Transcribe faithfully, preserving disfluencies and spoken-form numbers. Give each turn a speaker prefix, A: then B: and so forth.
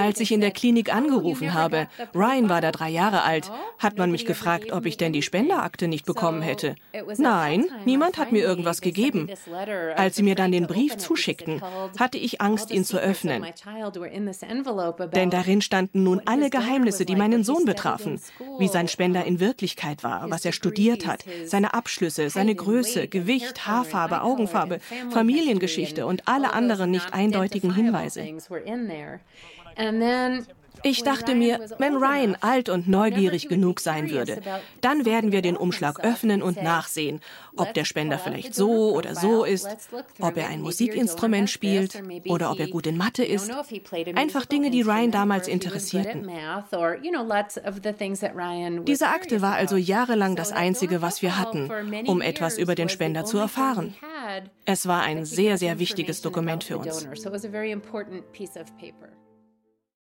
A: Als ich in der Klinik angerufen habe, Ryan war da drei Jahre alt, hat man mich gefragt, ob ich denn die Spenderakte nicht bekommen hätte. Nein, niemand hat mir irgendwas gegeben. Als sie mir dann den Brief zuschickten, hatte ich Angst, ihn zu öffnen. Denn darin standen nun alle Geheimnisse, die meinen Sohn betrafen. Wie sein Spender in Wirklichkeit war, was er studiert hat, seine Abschlüsse, seine Größe, Gewicht, Haarfarbe, Augenfarbe, Familiengeschichte und alle anderen nicht eindeutigen Hinweise. Ich dachte mir, wenn Ryan alt und neugierig genug sein würde, dann werden wir den Umschlag öffnen und nachsehen, ob der Spender vielleicht so oder so ist, ob er ein Musikinstrument spielt oder ob er gut in Mathe ist. Einfach Dinge, die Ryan damals interessierten. Diese Akte war also jahrelang das Einzige, was wir hatten, um etwas über den Spender zu erfahren. Es war ein sehr, sehr wichtiges Dokument für uns.